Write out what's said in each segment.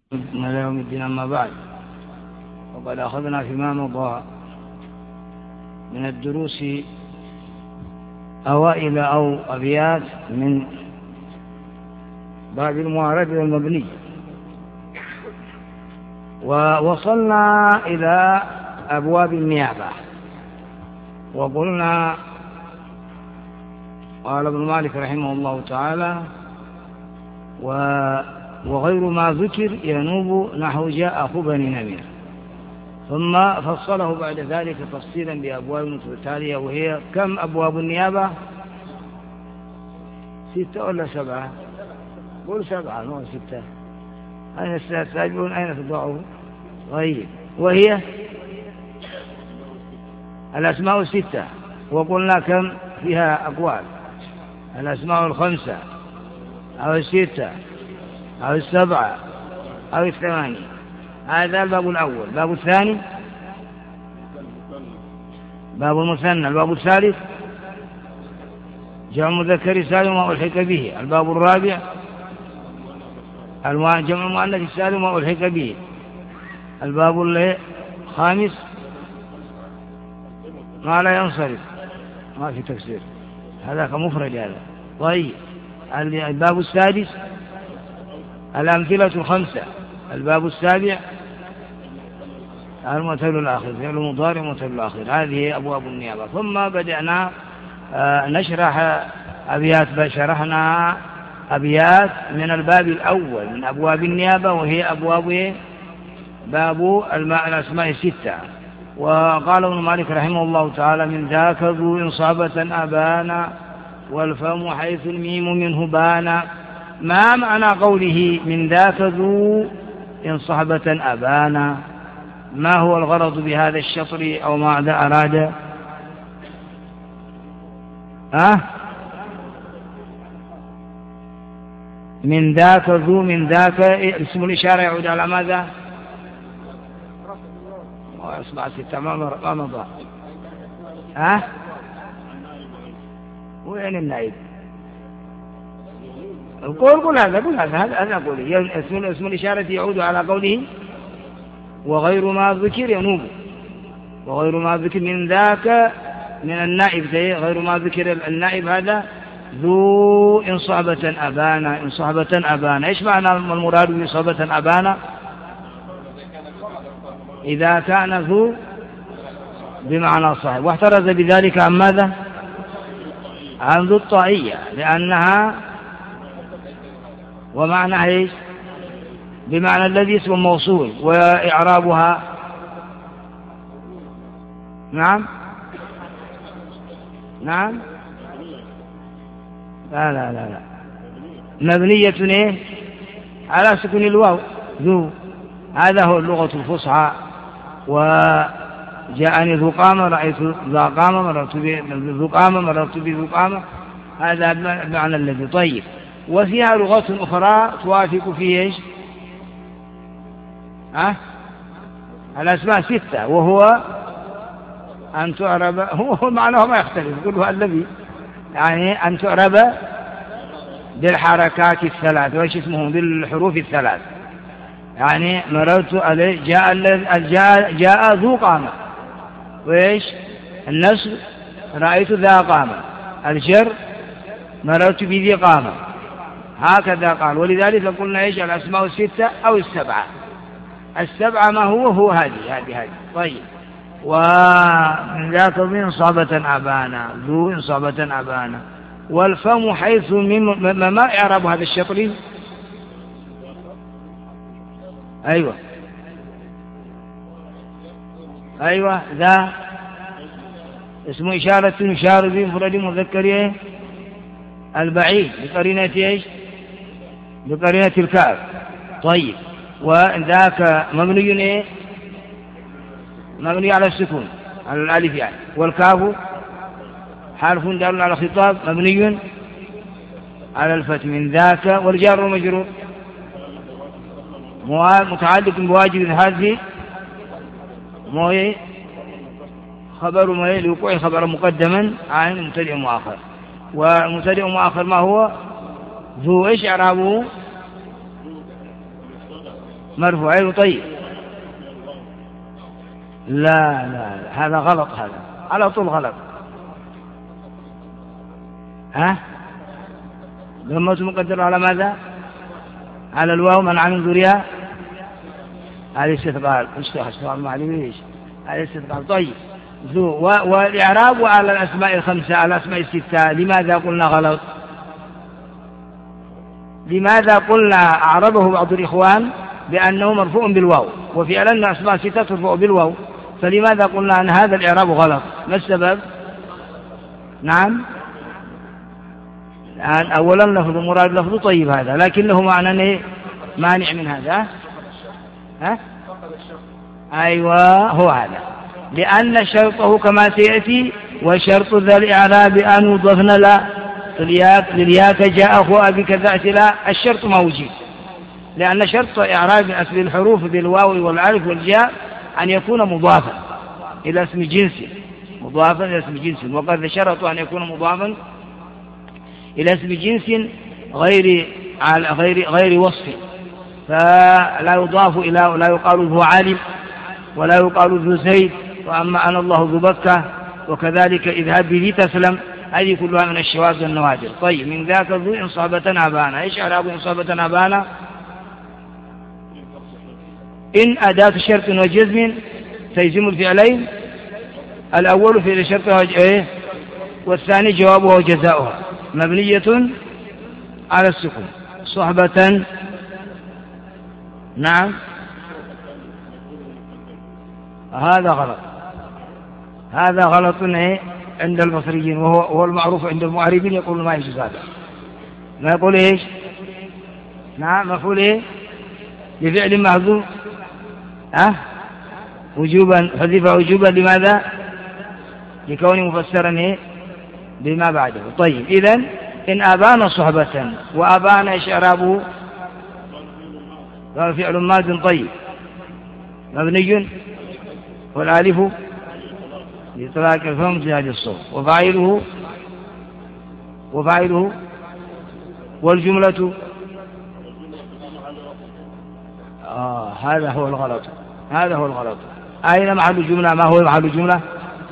إلى يوم الدين. أما بعد، وقد أخذنا فيما مضى من الدروس أوائل أو أبيات من باب المعرب والمبني، ووصلنا إلى أبواب النيابة، وقلنا قال ابن مالك رحمه الله تعالى: وغير ما ذكر ينوب نحو جاء أخو بني نمير. ثم فصله بعد ذلك تفصيلا بأبواب متتالية، وهي كم أبواب النيابة؟ 6 ولا 7؟ قول 7 مو 6. أين السابقون؟ أين تضعه؟ طيب، وهي الأسماء 6، وقلنا كم فيها أقوال: الأسماء 5 أو 6 أو 7 أو 8. هذا الباب الأول. الباب الثاني باب المثنى. الباب الثالث جمع مذكر سالم وما ألحق به. الباب الرابع جمع المؤنث سالم وما ألحق به. الباب الخامس ما لا ينصرف، ما في تفسير، هذا كمفرد هذا. طيب، الباب السادس الأمثلة 5. الباب السابع المثل الآخر، فعل مضارع مثل الآخر. هذه أبواب النيابة. ثم بدأنا نشرح أبيات، شرحنا أبيات من الباب الأول من أبواب النيابة، وهي باب الأسماء 6. وقال ابن مالك رحمه الله تعالى: من ذاك ذو إنصابة أبانا، والفم حيث الميم منه بانا. ما معنى قوله من ذاك ذو إنصابة أبانا؟ ما هو الغرض بهذا الشطر، أو ماذا أراد؟ من ذاك ذو، من ذاك اسم الإشارة يعود على ماذا؟ أسمع 6 ما مضى. وين النائب؟ قول هذا قول اسم الإشارة يعود على قوله وغير ما ذكر ينوب. وغير ما ذكر من ذاك من النائب، غير ما ذكر النائب هذا ذو إنصابة أبانا. إنصابة أبانا، إيش معنى المراد بإنصابة أبانا؟ إذا كان ذو بمعنى صاحب، واحترز بذلك عن ماذا؟ عن ذو الطائية، لأنها ومعنى إيش؟ بمعنى الذي اسم موصول. وإعرابها نعم لا مبنية إيه؟ على سكون الواو ذو. هذا هو اللغة الفصحى. وجاءني ذو قامة رأيت ذا قامة مررت بذو قامة مررت بذو قامة. هذا المعنى الذي. طيب، وفيها لغة أخرى توافق فيه إيش؟ الأسماء 6، وهو أن تعرب. هو معناه ما يختلف، كله الذي يعني أن تعرب بالحركات 3، وإيش اسمه؟ بالحروف 3. يعني مررت عليه جاء ذو قامة، وإيش النصب؟ رأيت ذا قامة. الجر مررت بذي قامة. هكذا قال. ولذلك قلنا إيش؟ الأسماء 6 أو 7. 7 ما هو هذه. طيب، ومن ذاك ذو إنصابة أبانا، ذو إنصابة أبانا. والفم حيث ما إعراب هذا الشطر؟ أيوة ذا اسم إشارة يشار به مفرد مذكر البعيد بقرينة إيش؟ بقرينة الكاف. طيب، وذاك مبني مبني على السكون، على الألف يعني. والكاف حرف دال على خطاب مبني على الفتح. من ذاك والجار والمجرور متعلق بواجب هذه خبر لوقوع خبر مقدما عن مبتدئ مؤخر. ومبتدئ مؤخر ما هو؟ ذو. إيش إعرابه؟ مرفوعين. طيب لا لا هذا غلط، هذا على طول غلط. ضمة مقدر على ماذا؟ على الواو منع من ظهورها. هذا استثقال، استثقال معلوميش، هذا استثقال. طيب ذو والإعراب على الأسماء الخمسة، على الأسماء الستة لماذا قلنا غلط؟ لماذا قلنا أعربه بعض الإخوان بأنه مرفوع بالواو، وفعلا أسماء ستة ترفع بالواو، فلماذا قلنا أن هذا الإعراب غلط؟ ما السبب؟ نعم الآن أولا لفظ مراد لفظ طيب هذا، لكنه معنى مانع من هذا. أيوة هو هذا، لأن شرطه كما سيأتي وشرط ذا الإعراب أن يضفن لا للياك جاء أخو أبي كذا لا، الشرط موجود، لأن شرط إعراب أصل الحروف بالواو والألف والجاء أن يكون مضافا إلى اسم جنس، مضافا إلى اسم جنس، وقد شرط أن يكون مضافا إلى اسم جنس غير وصف، فلا يضاف إلى، لا يقال ذو عالم ولا يقال ذو زيد، وأما أنا الله ذو بكة، وكذلك اذهب به تسلم، هذه كلها من الشواذ والنوادر. طيب من ذاك ذو إنصابة أبانا، إيش إعراب إنصابة أبانا؟ إن أداة شرط وجزم تجزم الفعلين، الأول فعل شرط والثاني جوابه وجزاؤها، مبنية على السكون. صحبة نعم هذا غلط، هذا غلط عند البصريين، وهو المعروف عند المعربين، يقول ما يجوز هذا، ما يقول إيش؟ نعم مفعول لفعل محذوف وجوبا، حذف وجوبا لماذا؟ لكونه مفسرا بما بعده. طيب إذن إن أبان صحبة، وأبان إيش إعرابه؟ فعل ماض طيب مبني والالف لإطلاق الفم في هذه الصوت، وفاعله والجملة هذا هو الغلط، هذا هو الغلط. أين محل الجملة؟ ما هو محل الجملة؟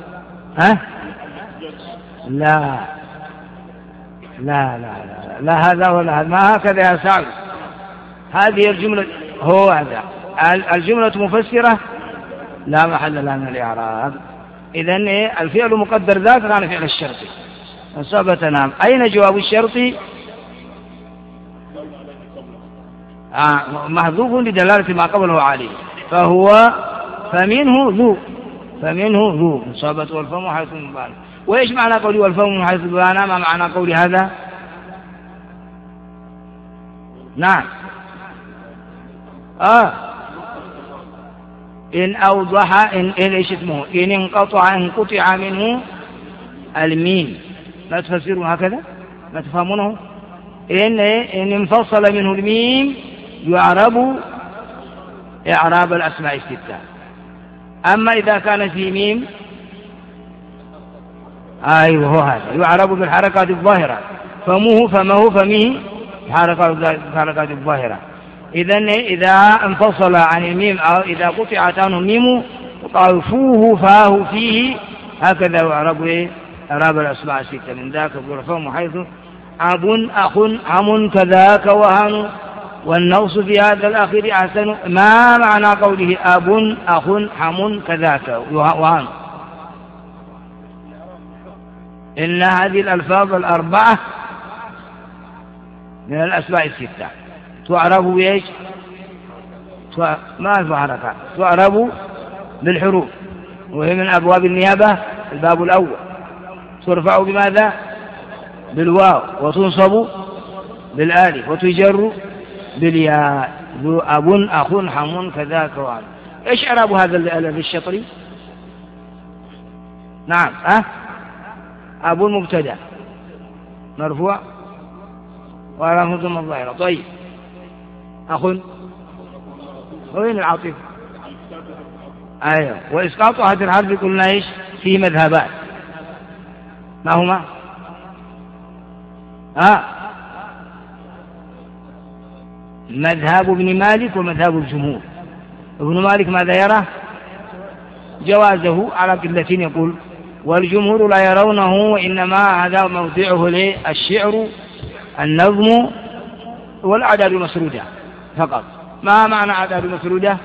لا لا لا لا, لا هذا ولا هذا، ما هكذا يا سعد، هذه الجملة هو هذا، الجملة مفسرة لا محل لها من الإعراب. إذن الفعل مقدر ذاك كان فعل الشرط إنصابة نعم. أين جواب الشرط؟ محذوف لدلالة ما قبله عليه، فمنه ذو إنصابة والفم حيث مبان. وإيش معنى قولي والفم حيث مبان؟ ما معنى قولي هذا؟ نعم إن أوضح إن إيش اسمه؟ إن انقطع منه الميم، لا تفسرون هكذا، لا تفهمونه. إن انفصل منه الميم يعرب إعراب الأسماء الستة. أما إذا كان في ميم أيوه هو هذا يعرب بالحركات الظاهرة، فمه حركات الظاهرة. إذن إذا انفصل عن الميم أو إذا قطعت عنه الميم وقال فوه فاه فيه، هكذا يعرب إعراب الأسماء الستة. من ذاك الفم حيث أب أخ عم كذاك وهن، والنوص في هذا الأخير أحسن. ما معنى قوله أب أخ عم كذاك وهن؟ إن هذه الألفاظ الأربعة من الأسماء الستة تعرب بإيش؟ ما في حركات، تعرب بالحروف، وهي من أبواب النيابة الباب الأول. ترفع بماذا؟ بالواو، وتنصب بالآلف، وتجر بالياء. ذو أب أخ حم كذاك وعن. إيش إعراب هذا الشطري؟ نعم أب مبتدأ مرفوع وعلامة ضم الظاهرة. طيب أخ وين العاطفة؟ أيوة. وإسقاط هذا الحرف قلنا إيش؟ فيه مذهبات، ما هما؟ مذهب ابن مالك ومذهب الجمهور. ابن مالك ماذا يرى؟ جوازه على قلة يقول، والجمهور لا يرونه، وإنما هذا موضعه للشعر النظم والأعداد المسرودة فقط. ما معنى أعداد مسرودة؟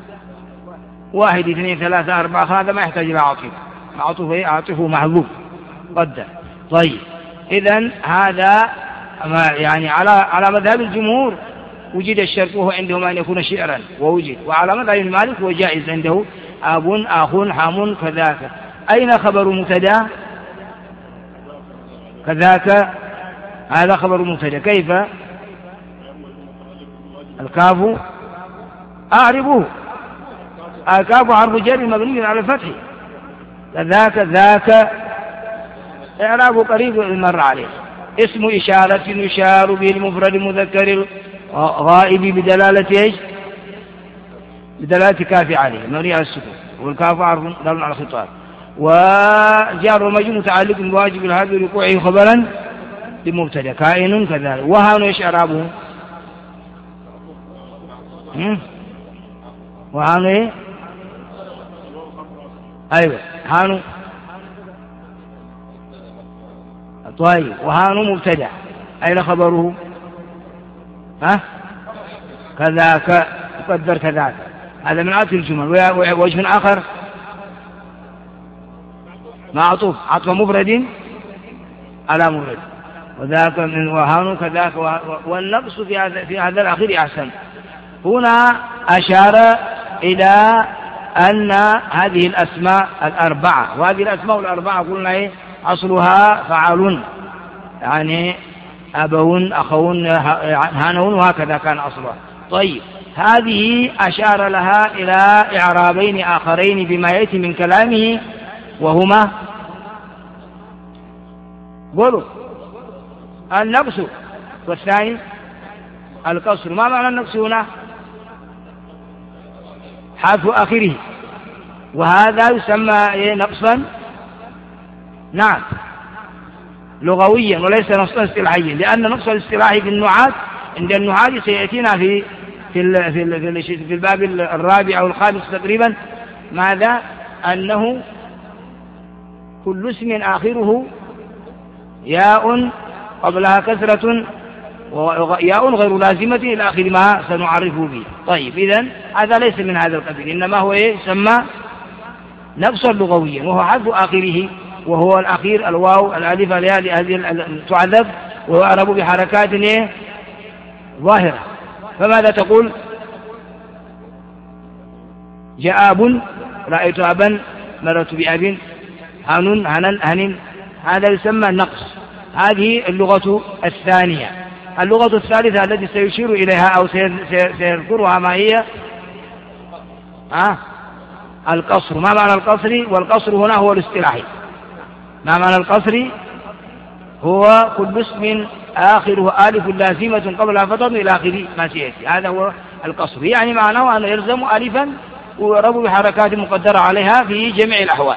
1 2 3 4 هذا ما يحتاج إلى عاطفة، عاطفه محذوف قدر. طيب إذن هذا يعني على مذهب الجمهور وجد الشرط وهو عندهم أن يكون شعرا ووجد، وعلى مذهب مالك هو جائز عنده أب أخ حام كذاك. أين خبر مبتدا؟ كذاك هذا خبر مبتدا. كيف؟ الكاف أعربه، الكاف حرف جر مبني على الفتح. كذاك ذاك إعراب قريب مر عليه. اسم إشارة يشار به المفرد المذكر غائب بدلالة إيش؟ بدلالة كاف عليه مبني على السكون، والكاف حرف دال على الخطاب. وجار ومجرور متعلق بواجب الهذا وقوعه خبرا لمبتدا كائن كذلك. وهان ايش اعرابه؟ وهان ايه؟ ايوه هانو. طيب وهانو مبتدا، اين خبره؟ كذاك يقدر كذاك، هذا من عطف الجمل. وجه آخر معطوف عطف مفرد على مفرد، وذاك من وهان كذاك. والنقص في هذا الأخير أحسن. هنا أشار إلى أن هذه الأسماء الأربعة، وهذه الأسماء الأربعة قلنا إيه؟ أصلها فعل، يعني أبون أخون هانون، وهكذا كان أصلها. طيب هذه أشار لها إلى إعرابين آخرين بما يأتي من كلامه، وهما قولوا النقص والثاني القصر. ما معنى النقص هنا؟ حذف آخره، وهذا يسمى نقصا نعم لغويا وليس نقصا اصطلاحيا، لأن نقص الاصطلاحي في النحاة عند النحاة سيأتينا في الباب الرابع أو الخامس تقريبا. ماذا؟ أنه كل اسم آخره ياء قبلها كسرة وياء غير لازمة إلى آخر ما سنعرفه به. طيب إذن هذا ليس من هذا القبيل، إنما هو يسمى نقصا لغويا، وهو حذف آخره، وهو الأخير الواو الألف الياء هذه تعذب، وهو أعرب بحركات ظاهرة. فماذا تقول؟ جاء أب، رأيت أبا، مررت بأب، هنن هنن، هذا يسمى نقص. هذه اللغة الثانية. اللغة الثالثة التي سيشير إليها أو سيذكرها ما هي؟ القصر. ما معنى القصر؟ والقصر هنا هو الاصطلاحي. ما معنى القصر؟ هو كل اسم آخره ألف لازمة قبلها فتح إلى آخر ما سيأتي، هذا هو القصر. يعني معناه أنه يلزم ألفا ويعرب بحركات مقدرة عليها في جميع الأحوال.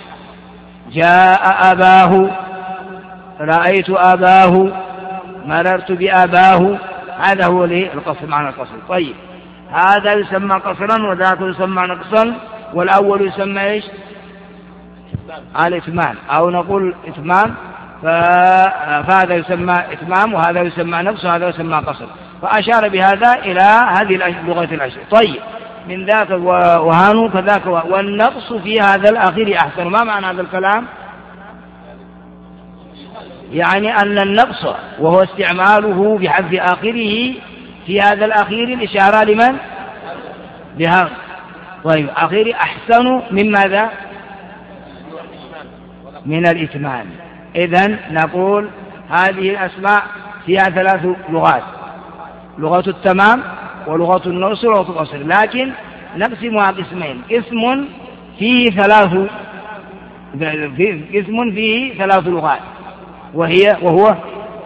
جاء أباه، رأيت أباه، مررت بأباه، هذا هو القصر، معنى القصر. طيب هذا يسمى قصرا وذاك يسمى نقصا، والأول يسمى إيش؟ الإتمام، أو نقول إتمام، فهذا يسمى إتمام وهذا يسمى نقص وهذا يسمى قصر. فأشار بهذا إلى هذه اللغة العشر. طيب من ذاك وهانوا كذاك. والنقص في هذا الأخير أحسن. ما معنى هذا الكلام؟ يعني أن النقص وهو استعماله بحذف آخره في هذا الأخير الإشارة لمن؟ لهذا. طيب أخير أحسن من ماذا؟ من الإتمام. إذن نقول هذه الأسماء فيها 3 لغات: لغة التمام ولغة النقص ولغة القصر، لكن نقسمها قسمين: قسم فيه 3 لغات، وهو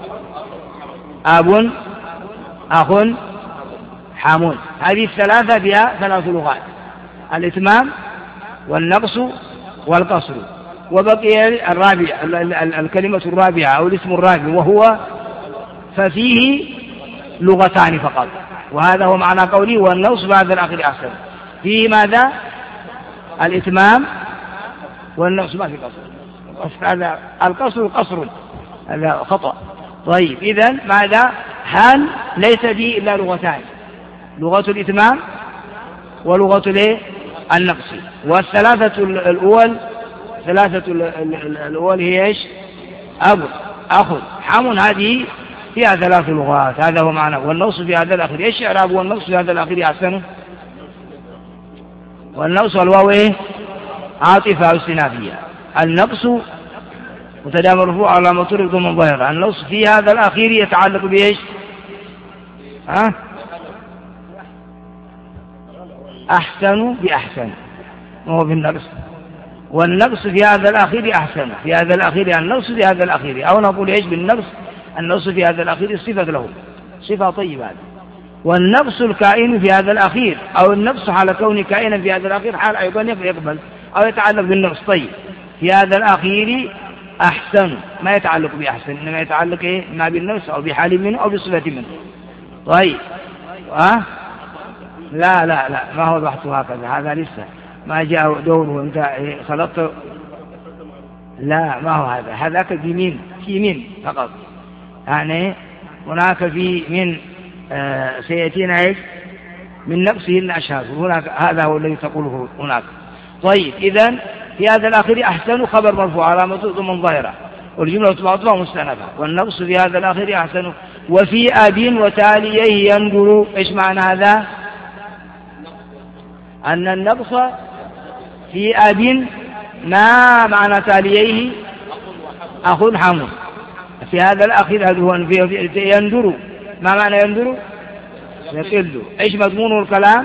أب أخ حام. هذه الثلاثة فيها 3 لغات: الإتمام والنقص والقصر. وبقي الرابع، الكلمة الرابعة أو الاسم الرابع، وهو ففيه لغتان فقط. وهذا هو معنى قولي والنص بعد الأخير أحسن. فيه ماذا؟ الإتمام والنص، ما في قصر، هذا القصر قصر، هذا خطأ. طيب إذن ماذا؟ هل ليس فيه إلا لغتان، لغة الإتمام ولغة النقص. والثلاثة الأول هي إيش؟ أب، أخذ، حم، هذه فيها 3 لغات، هذا هو معنى. والنقص في هذا الأخير إيش إعراب والنقص في هذا الأخير أحسن؟ والنقص والواو عاطفة استنافية. النقص مبتدأ مرفوع علامة رفعه ضمة ظاهرة. النقص في هذا الأخير يتعلق بإيش؟ أحسن بأحسن، وهو بالنقص. والنقص في هذا الأخير أحسن، في هذا الأخير النقص في هذا الأخير، أو نقول إيش بالنقص؟ النقص في هذا الأخير صفة له، صفة طيبة. والنقص الكائن في هذا الأخير، أو النقص حال كون كائنا في هذا الأخير حال أيضا يقبل أو يتعلق بالنقص. طيب في هذا الأخير أحسن، ما يتعلق بأحسن، إنما يتعلق إيه؟ ما بالنقص أو بحال منه أو بصفة منه. طيب لا لا لا، ما هو البحث هكذا، هذا لسه ما جاء دوره، أنت خلطت. لا ما هو هذا، هذاك في من فقط، يعني هناك في من سيأتينا إيش؟ من نقصهن أشهر، هناك هذا هو الذي تقوله هناك. طيب إذن في هذا الأخير أحسن خبر مرفوع علامة ضمن ظاهرة، والجملة معطوفة مستأنفة. والنقص في هذا الأخير أحسن. وفي أب وتاليه ينظر، إيش معنى هذا؟ أن النقص في أب ما معنى تاليه؟ أخ حم. في هذا الأخير هذا هو ينظر، ما معنى ينظر؟ يقل. إيش مضمون الكلام؟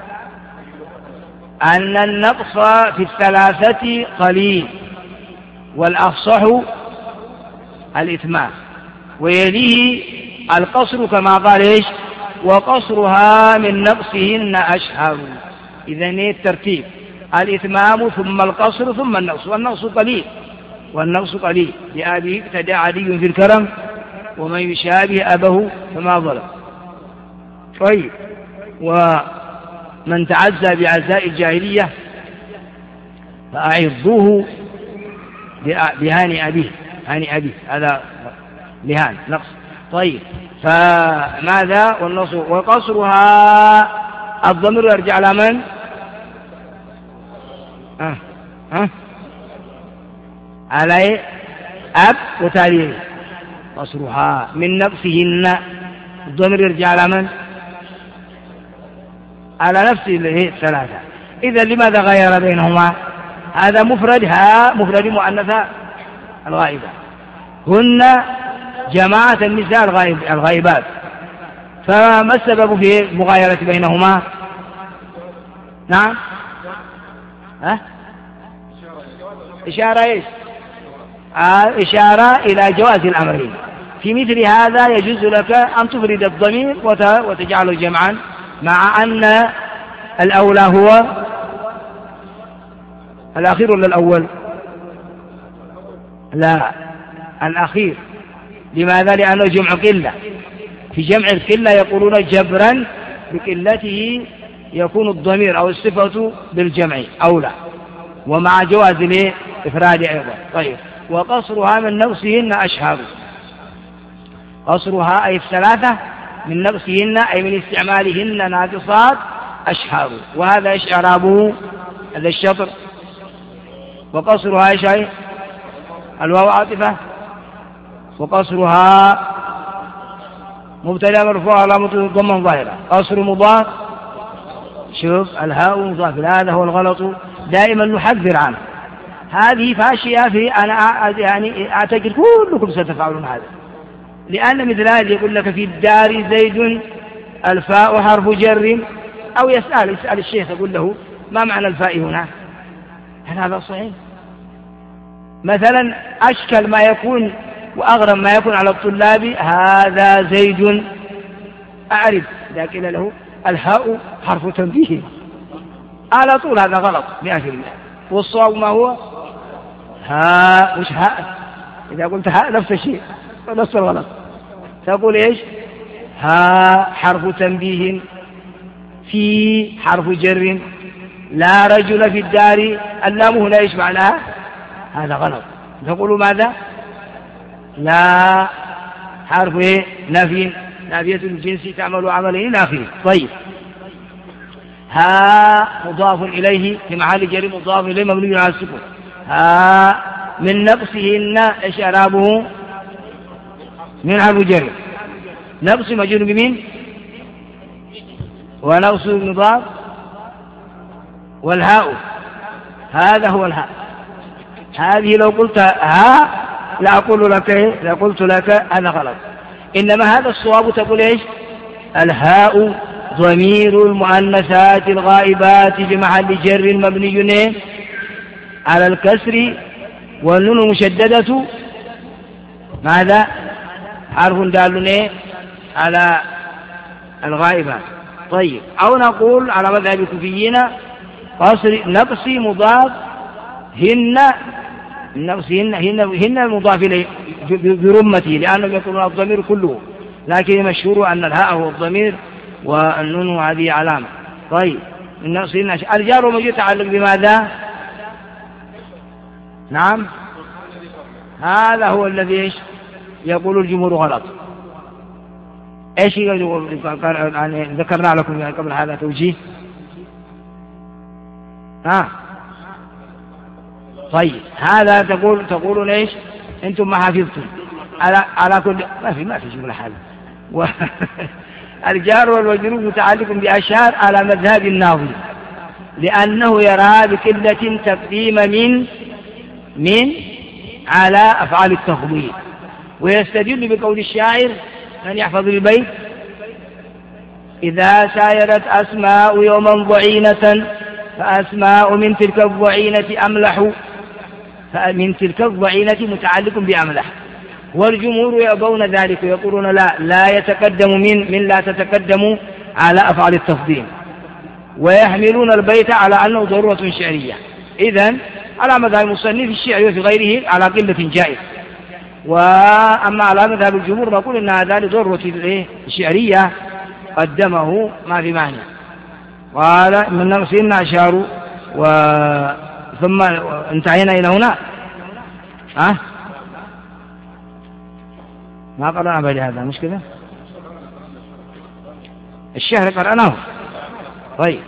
أن النقص في الثلاثة قليل، والأفصح الإتمام، ويليه القصر كما قال إيش؟ وقصرها من نقصهن أشهر. إذن الترتيب الإتمام ثم القصر ثم النقص، والنقص قليل لأبيه ابتدى عدي في الكرم، ومن يشابه أبه فما ظلم. طيب ومن تعزى بعزاء الجاهلية فأعظوه بهاني أبيه، هاني أبيه، هذا لهان نقص. طيب فماذا؟ والنص وقصرها الضمير يرجع على من؟ على أب وتاليه. قصرها من نفسهن، الضمير يرجع على من؟ على نفسه اللي هي 3. إذا لماذا غير بينهما؟ هذا مفرد، مفرد مؤنثة الغائبة، هن جماعة النساء الغائبات، فما السبب في المغايرة بينهما؟ نعم إشارة إيش؟ إشارة إلى جواز الأمرين. في مثل هذا يجوز لك أن تفرد الضمير وتجعله جمعا، مع أن الأولى هو الأخير ولا الأول؟ لا الأخير. لماذا؟ لأنه جمع قلة، في جمع القلة يقولون جبرا بقلته يكون الضمير أو الصفة بالجمع أولى، ومع جواز الإفراد أيضا. طيب وقصرها من نفسهن أشهر، قصرها أي 3 من نفسهن أي من استعمالهن ناقصات أشهر. وهذا إيش إعرابه؟ هذا الشطر. وقصرها إيش أي؟ الواو عاطفة، وقصرها مبتدأ مرفوع علامة ضمن ظاهرة، قصر مضاف، شوف الهاء مضاف، هذا هو الغلط دائما نحذر عنه. هذه فاشية في أنا يعني أعتقد كلكم ستفعلون هذا، لأن مثل هذا يقول لك في الدار زيد الفاء حرف جر، أو يسأل الشيخ يقول له ما معنى الفاء هنا؟ هل هذا صحيح؟ مثلا أشكل ما يكون وأغرب ما يكون على الطلاب هذا زيد، أعرف إذا قيل له الهاء حرف تنبيه على طول هذا غلط 100%. والصواب ما هو؟ هاء، مش هاء. إذا قلت هاء نفس الشيء، نفس الغلط، تقول إيش؟ ها حرف تنبيه، في حرف جر، لا رجل في الدار، اللام هنا ايش معناها؟ هذا غلط. تقولوا ماذا؟ لا حرف نفي، نافية الجنس تعمل عمله إلى آخره. طيب ها مضاف إليه في محل جر مضاف إليه مبني على السكون. ها من نقصهن ايش إعرابه؟ من حرف جر، نقص مجرور بمين؟ ونقص مضاف، والهاء هذا هو الهاء. هذه لو قلت ها لا أقول لك لا قلت لك هذا غلط، إنما هذا الصواب تقول إيش؟ الهاء ضمير المؤنثات الغائبات في محل جر مبني على الكسر، والنون المشددة ماذا؟ حرف دال على الغائبات. طيب أو نقول على مذهب الكوفيين قصر نقص مضاف هن، هن المضاف إليه برمته لأنهم يقولون الضمير كله، لكن مشهور أن الهاء هو الضمير والنون هذه علامة. طيب النقص هن الجار والمجرور يتعلق بماذا؟ نعم هذا هو الذي يقول الجمهور غلط. ايش يعني ذكرنا لكم قبل هذا توجيه. طيب هذا تقولون ايش؟ انتم ما حفظتم على كل ما في جملة هذا الجار والمجرور متعلق بأشار على مذهب الناظم، لأنه يرى بقلة تقديم من على أفعال التفضيل، ويستدل بقول الشاعر من يحفظ البيت: إذا سايرت أسماء يوما ضعينة فأسماء من تلك الضعينة أملح، فمن تلك الضعينة متعلق بأملح. والجمهور يأبون ذلك ويقولون لا يتقدم من لا تتقدم على أفعال التفضيل، ويحملون البيت على أنه ضرورة شعرية. إذن على مذهب المصنف الشعر وفي غيره على قلة جائز، وأما على مذهب الجمهور نقول إن هذا لضرورة شعرية قدمه ما في معنى. قال من نقصهن أشاروا ثم انتهينا إلى هنا. ما قرأنا بعد هذا مش كذا؟ الشهر قرأناه. طيب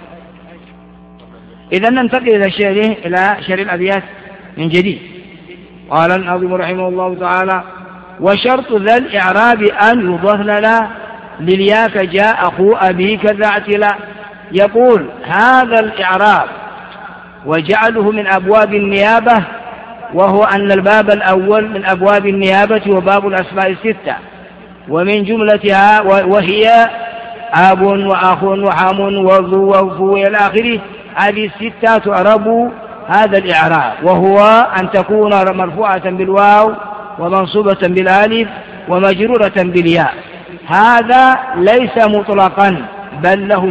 إذا ننتقل إلى الشعر، إلى شعر الأبيات من جديد. قال الناظم رحمه الله تعالى: وشرط ذا الإعراب أن يضاف لنا للياك جاء أخو أبيك ذا اعتلا. يقول هذا الإعراب وجعله من أبواب النيابة، وهو أن الباب الأول من أبواب النيابة وباب الأسماء الستة، ومن جملتها وهي أب وأخ وحام وذو وفو إلى آخره. هذه الستة تعرب هذا الإعراب، وهو أن تكون مرفوعة بالواو ومنصوبة بالالف ومجرورة بالياء. هذا ليس مطلقا بل له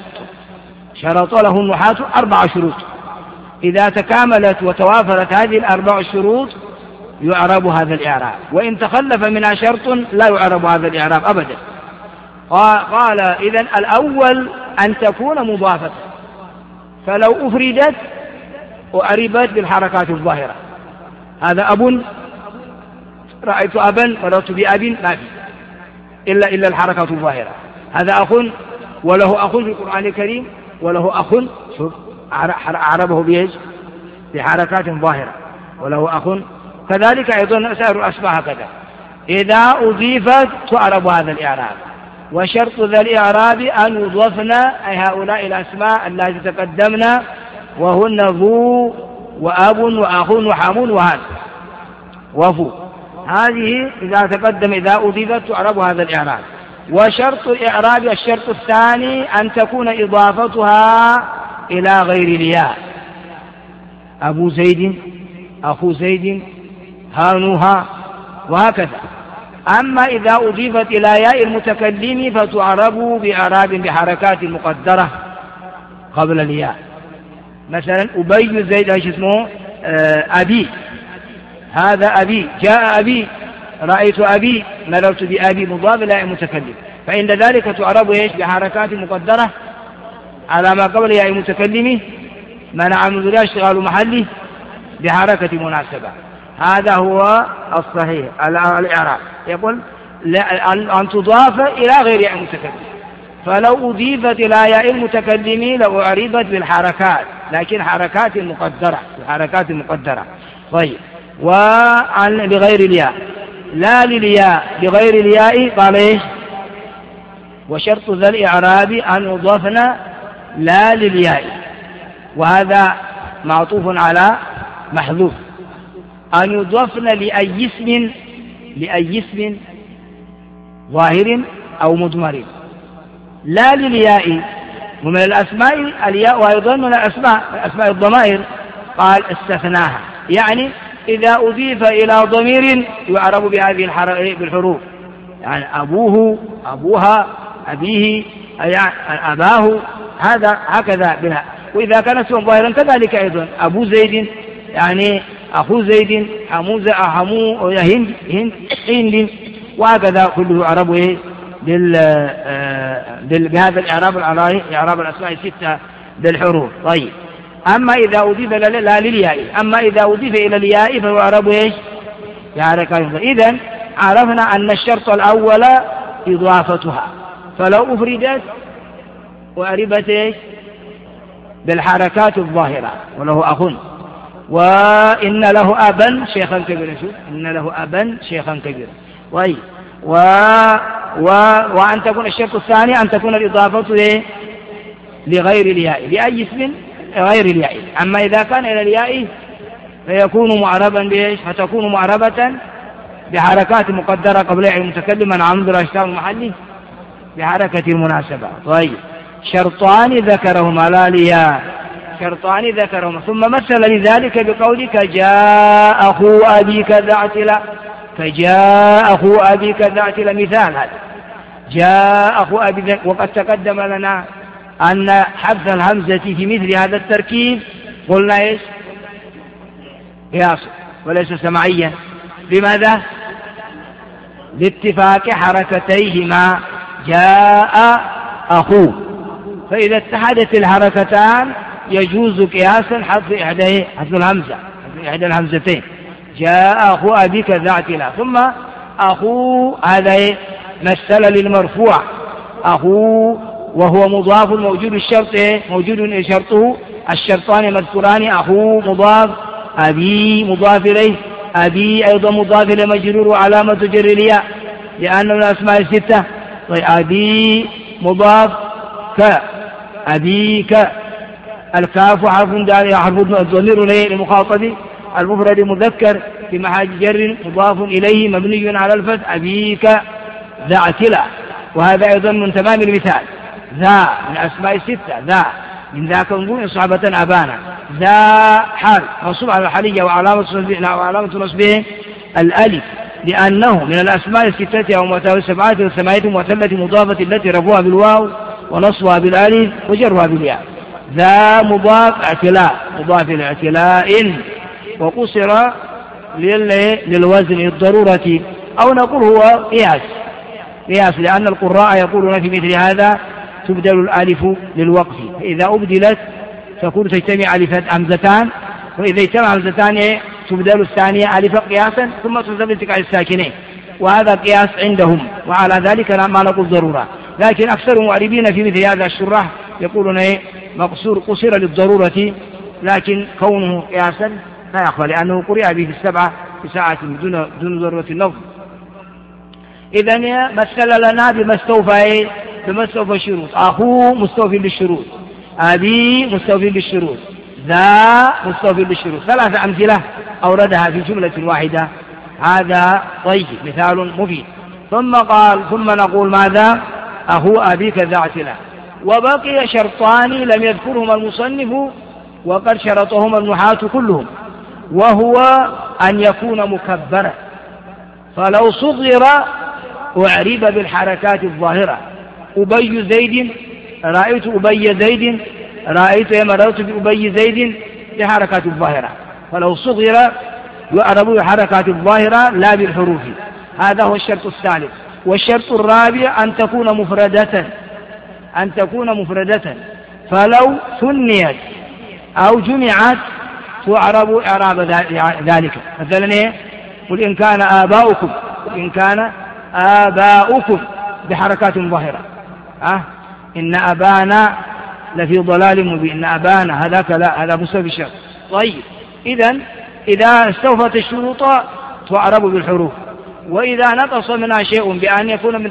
شرط له النحاة 4 شروط، إذا تكاملت وتوافرت هذه ال4 الشروط يعرب هذا الإعراب، وإن تخلف منها شرط لا يعرب هذا الإعراب أبدا. قال إذن الأول أن تكون مضافة، فلو أفردت وأربت بالحركات الظاهرة، هذا أب، رأيت أبا، مررت بأب، ما في إلا الحركات الظاهرة. هذا أخ وله أخ في القرآن الكريم، وله أخ عربه بيج بحركات ظاهرة، وله أخ. كذلك أيضا سائر الأسماء هكذا إذا أضيفت تعرب هذا الإعراب. وشرط ذا الإعراب أن يضفنا أي هؤلاء الأسماء التي تقدمنا، وهن ذو وأب وأخ وحام وهذا وفو. هذه إذا تقدم إذا أضيفت تعرب هذا الإعراب. وشرط الإعراب الشرط الثاني أن تكون إضافتها إلى غير الياء، أبو زيد، أخو زيد، هانوها، وهكذا. أما إذا أضيفت إلى ياء المتكلم فتعرب بإعراب بحركات مقدرة قبل الياء. مثلا أبي زيد ايش اسمه؟ أبي، هذا أبي، جاء أبي، رأيت أبي، مررت بأبي، مضاف إلى ياء المتكلم. فعند ذلك تعرب إيش بحركات مقدرة على ما قبل ياء المتكلم منع من ذريها اشتغال محله بحركة مناسبة. هذا هو الصحيح الإعراب. يقول أن تضاف إلى غير ياء المتكلم، فلو أضيفت إلى ياء المتكلم لأعربت بالحركات، لكن حركات مقدرة. طيب، وعن بغير الياء لا للياء بغير الياء قال إيش؟ وشرط ذا الإعراب أن يضافن لا للياء، وهذا معطوف على محذوف، أن يضافن لأي اسم ظاهر أو مضمر، لا للياء. ومن الأسماء الياء أيضا من أسماء الضمائر، قال استثناها، يعني إذا أضيف إلى ضمير يعرب بهذه بالحروف، يعني أبوه، أبوها، أبيه، أباه، هذا هكذا بها. وإذا كان اسم ظاهرا كذلك أيضا، أبو زيد يعني أخو زيد، حمو هند، وهكذا كله يعرب بهذا الإعراب إعراب الأسماء الستة بالحروف. طيب، أما إذا أضيف لا للياء، أما إذا أضيف إلى الياء فيعرب إيش؟ بحركات. إذن عرفنا أن الشرط الأول إضافتها، فلو أفردت وأعربت إيش؟ بالحركات الظاهرة. وله أخ وإن له أبا شيخا كبيرا، إن له أبا شيخا كبيرا. وأن تكون الشرط الثاني أن تكون الإضافة لغير الياء، لأي اسم غير الياء. أما إذا كان إلى الياء فيكون معربا بإيش؟ فتكون معربة بحركات مقدرة قبل ياء المتكلم من عمد اشتغال المحلي بحركة المناسبة. طيب، شرطان ذكرهما لا لياء، شرطان ذكرهما، ثم مثل لذلك بقولك جاء أخو أبيك ذا اعتلى، فجاء أخو أبيك ذا اعتلى، مثال هذا جاء أخو أبيك. وقد تقدم لنا أن حذف الهمزة في مثل هذا التركيب قلنا إيش؟ قياس وليس سمعيا. لماذا؟ لاتفاق حركتيهما، جاء أخو، فإذا اتحدت الحركتان يجوز قياسا حذف الهمزة، إحدى الهمزتين، جاء أخو أبيك ذا اعتلى. ثم أخو هذا مثل للمرفوع، أخو وهو مضاف موجود الشرط موجود شرطه الشرطان مذكوران، أخو مضاف، أبي مضاف إليه، أبي أيضا مضاف إلى مجرور وعلامة جر الياء لأنه من الأسماء الستة. طيب، أبي مضاف، أبيك، الكاف حرف ضمير للمخاطب المفرد مذكر في محل جر مضاف إليه مبني على الفتح، أبيك ذا اعتلى. وهذا أيضا من تمام المثال، ذا من أسماء الستة، ذا من ذاك انظر صعبة أبانا، ذا حال منصوب على الحالية وعلامة نصبه الألف، لأنه من الأسماء الستة أو السبعة والثمانية المعتلة مضافة التي رفوها بالواو ونصبها بالألف وجرها بالياء. ذا مضاف اعتلاء، مضاف الاعتلاء، وقصر للوزن للضرورة، أو نقول هو قياس لأن القراء يقولون في مثل هذا تبدل الألف للوقف، فإذا أبدلت تكون تجتمع ألفات همزتان، وإذا اجتمع همزتان تبدل الثانية ألفا قياسا ثم تنصب التقاء الساكنين، وهذا قياس عندهم، وعلى ذلك ما نقول ضرورة. لكن أكثر المعربين في مثل هذا الشراح يقولون قصر للضرورة، لكن كونه قياسا لا يخفى لأنه قرئ به في السبعة في ساعة دون ضرورة اللفظ. إذن مثل لنا بما استوفى الشروط، أخوه مستوفي للشروط، أبي مستوفي للشروط، ذا مستوفي للشروط، ثلاثة أمثلة أوردها في جملة واحدة. هذا طيب مثال مفيد. ثم قال ثم نقول ماذا؟ أخو أبيك ذا اعتلى. وبقي شرطان لم يذكرهما المصنف وقد شرطهما النحاة كلهم، وهو أن يكون مكبرا، فلو صغر أعرب بالحركات الظاهرة، أبي زيد، رأيت أبي زيد، رأيت مررت بأبي زيد بحركات الظاهرة، فلو صغر يعرب بالحركات الظاهرة لا بالحروف. هذا هو الشرط الثالث. والشرط الرابع أن تكون مفردة فلو ثنيت أو جمعت تعرب إعراب ذلك. مثلا إيه؟ قل إن كان آباؤكم بحركات ظاهرة، إن أبانا لفي ضلال مبين، إن أبانا هذاك لا، هذا مسبب الشرط. طيب إذا استوفت الشروط تعرب بالحروف. وإذا نقص منها شيء بأن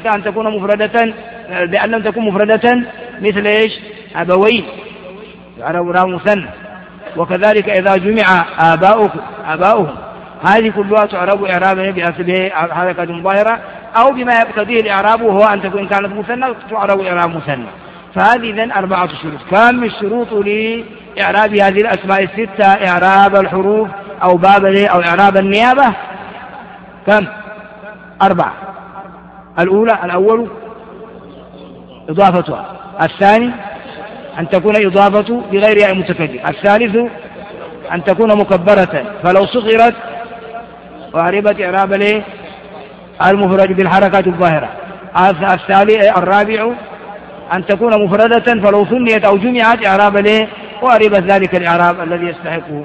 لم تكن مفردة مثل إيش؟ أبوين يعرب راء مثنى. وكذلك إذا جمع آباؤهم هذه كلها تعرب إعرابا بحركة ظاهرة أو بما يقتضيه الإعراب، وهو أن تكون كانت مثنى تعرب إعراب مثنى. فهذه إذن 4 شروط. كم الشروط لإعراب هذه الأسماء 6؟ إعراب الحروف أو أو إعراب النيابة كم؟ 4. الأول إضافتها، الثاني أن تكون إضافة بغير ياء متكلم، الثالث أن تكون مكبرة فلو صغرت وعربت إعراب المفرد بالحركات الظاهرة، الرابع أن تكون مفردة فلو ثنيت أو جمعت إعراب وعربت ذلك الإعراب الذي يستحقه.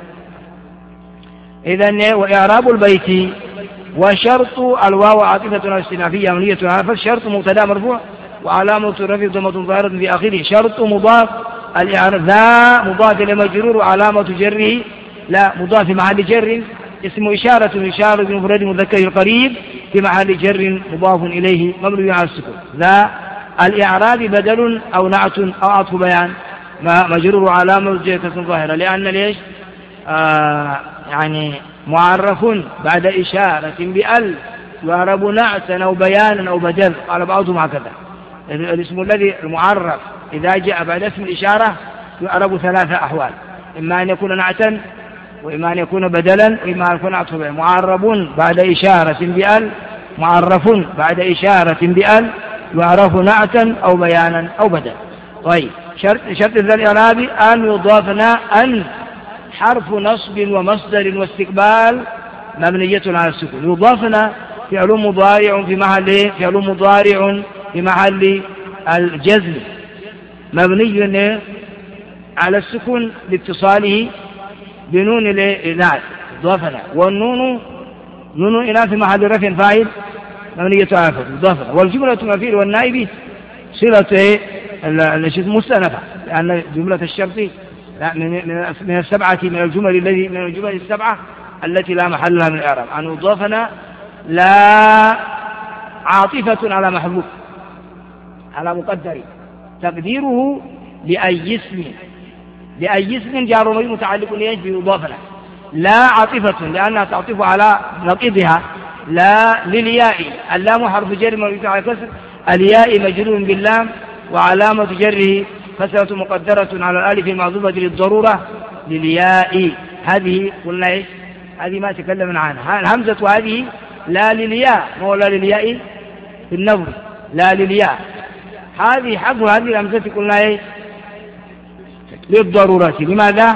إذن وإعراب البيت وشرط الواو عاطفة استئنافية مبنية على الفتح، شرط مبتدا مرفوع وعلامة رفعه ضمة ظاهرة في آخره، شرط مضاف ذا مضاف لمجرور وعلامة جره لا مضاف في محل جر اسم إشارة بمفرد مذكر القريب في محل جر مضاف إليه مبني على السكون. ذا الإعراب بدل أو نعت أو عطف بيان مجرور علامة جره ظاهرة، لأن ليش يعني معرف بعد إشارة بأل يعرب نعتا أو بيانا أو بدل، قال بعضهم هكذا. الاسم الذي المعرف إذا جاء بعد اسم الإشارة يعرب 3 أحوال، إما أن يكون نعتا وإما أن يكون بدلا وإما أن يكون عطفا. معرب بعد إشارة بأل، معرف بعد إشارة بأل يعرف نعتا أو بيانا أو بدلا. طيب شرط ذا الإعراب أن يضافنا أن حرف نصب ومصدر واستقبال مبنية على السكون. يضافنا فعل مضارع في محل الجزم مبني على السكون لاتصاله بنون الإناث ضافنا، والنون نون إناث في محل رفع فاعل مبنية على الفتح ضافنا. والجملة مفعول والنائب صلة مستأنفة، لأن جملة الشرط من الجمل السبعة التي لا محل لها من الإعراب. أن يضافنا لا عاطفة على محذوف على مقدر تقديره لأي اسم جار ومجرور متعلق بيضافنا، لا عاطفة لأنها تعطف على نقيضها، لا للياء اللام حرف جر مبني على كسر، الياء مجرور باللام وعلامة جره كسرة مقدرة على الألف المعذوفة للضرورة للياء. هذه قلنا إيش؟ هذه ما تكلمنا عنها. الهمزة هذه لا للياء، ما هو لا للياء في النظر، لا للياء هذه حق هذه الهمزة قلنا إيش؟ للضرورة. لماذا؟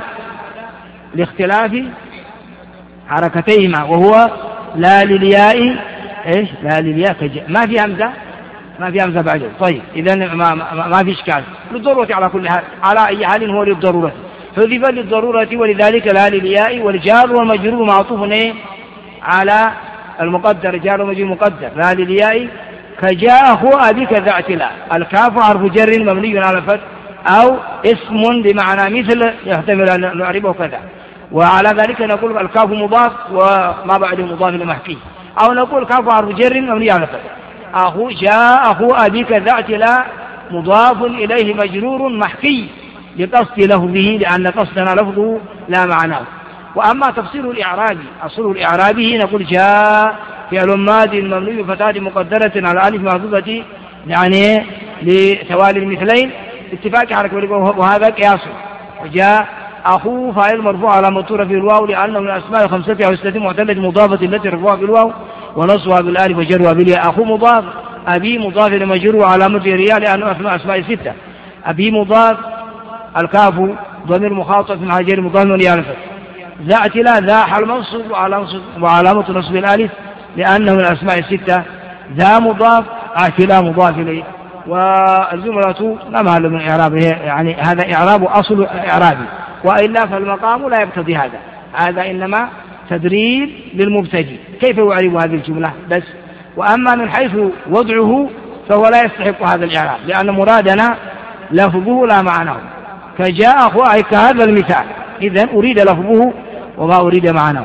لاختلاف حركتيهما، وهو لا للياء إيش؟ لا للياء ما في همزة بعده. طيب إذن ما في إشكال للضرورة على كل حال، على أي حال هو للضرورة، حذف للضرورة ولذلك لا للياء. والجار والمجرور معطوف على المقدر، جار ومجرور مقدر لا للياء كجاء أخو أبيك ذا اعتلاء. الكاف حرف جر مبني على الفتح أو اسم بمعنى مثل يحتمل أن نعربه كذا، وعلى ذلك نقول الكاف مضاف وما بعده مضاف لمحكي، أو نقول كاف حرف جر مبني على الفتح جاء أخو أبيك ذا اعتلاء مضاف إليه مجرور محكي لقصد لفظه، لأن قصدنا لفظه لا معناه. وأما تفسير الإعراب أصل الإعرابه نقول جاء فعل ماض مبني فتاة مقدرة على ألف محذوفة يعني لتوالي المثلين اتفاق حركة، وهذا قياس. وجاء أخوه فاعل مرفوع على مطورة في الواو لأنه من الأسماء 5 أو 6 معتلة مضافة التي رفعها بالواو ونصها بالالف وجرها بالياء. أخو مضاف، أبي مضاف لمجرور علامة الرياء لأنه أسماء 6. أبي مضاف، الكاف ضمير مخاطب في محل جر مضاف لألف. ذا اعتلاء ذا حال منصوب وعلامة نصب الالف لأنه من الأسماء 6. ذا مضاف كلا مضاف إليه، والجملة لا محل من إعرابه، يعني هذا إعراب أصل إعرابي، وإلا فالمقام لا يقتضي هذا، هذا إنما تدريب للمبتدئ كيف يعرب هذه الجملة بس. وأما من حيث وضعه فهو لا يستحق هذا الإعراب، لأن مرادنا لفظه لا معناه، كجاء أخوه كهذا المثال، إذن أريد لفظه وما أريد معناه.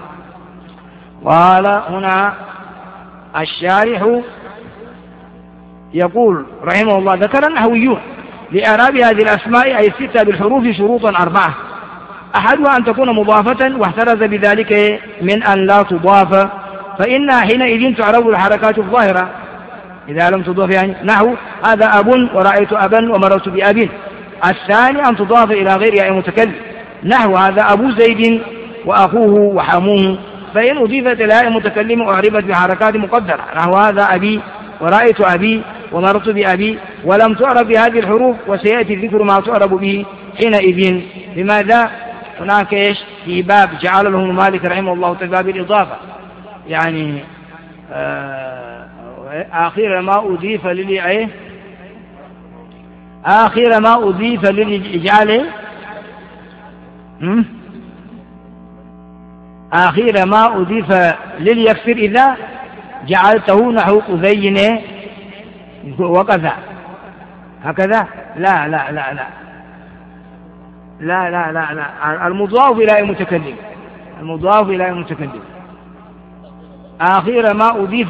قال هنا الشارح يقول رحمه الله: ذكر النحويون لإعراب هذه الأسماء أي الستة بالحروف شروطا 4، أحدها أن تكون مضافة، واحترز بذلك من أن لا تضاف، فإنها حينئذ تعرب الحركات الظاهرة إذا لم تضاف، يعني نحو هذا أب ورأيت أبا ومررت بأب. الثاني أن تضاف إلى غير أي متكلم، نحو هذا أبو زيد وأخوه وحموه، فإن أضيفت إلى أي متكلم أعربت بحركات مقدرة، نحو هذا أبي ورأيت أبي ومررت بأبي، ولم تعرب بهذه الحروف، وسيأتي ذكر ما تعرب به حينئذ. لماذا؟ هناك إيش في باب جعل له مالك رحمه الله في باب الإضافة، يعني آخر ما أضيف للإعاء، آخر ما أضيف للإجعال، آخر ما أضيف لليكسر إذا جعلته نحو أذين وكذا هكذا، لا لا لا لا لا لا لا, لا. المضاف إلى المتكلم، المضاف إلى المتكلم آخر ما أضيف،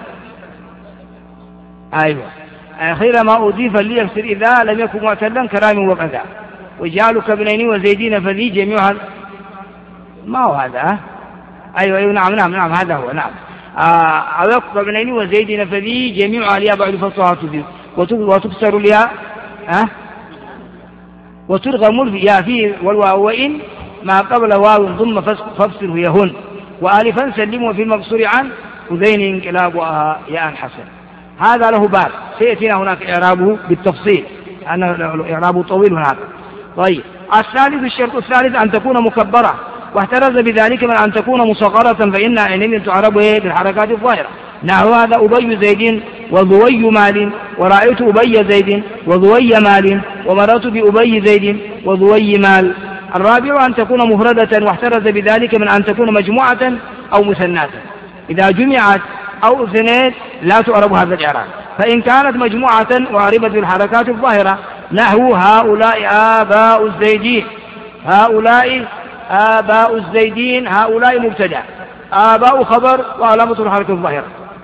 أيوة آخر ما أضيف ليكسر إذا لم يكن معتلا كرام وكذا، وجعلك ابنين وزيدين فذي جميعا، ما هو هذا؟ أيوة نعم هذا هو، نعم أوقف ابنين وزيدين فذي جميع الياء بعد فتحها وتكسر الياء وترغم الياء فيه والواو، وإن ما قبل واو ضم فافصله يهن، وآلفا سلموا في المقصور عن أذين انقلابها ياء حسن. هذا له باب سيأتينا هناك إعرابه بالتفصيل، أنه إعرابه طويل هناك. طيب الثالث، الشرط الثالث أن تكون مكبرة، واحترز بذلك من أن تكون مصغرة، فإنها حينئذ تعرب بالحركات الظاهرة، نحو هذا أبي زيد وذوي مال ورأيت أبي زيد وذوي مال ومررت بأبي زيد وذوي مال. الرابع أن تكون مفردة، واحترز بذلك من أن تكون مجموعة أو مثناة، إذا جمعت أو اثنين لا تعرب هذا الإعراب، فإن كانت مجموعة وعربت بالحركات الظاهرة، نحو هؤلاء آباء الزيدين، هؤلاء آباء الزيدين، هؤلاء مبتدأ، آباء خبر وعلامة الحركة الظاهرة،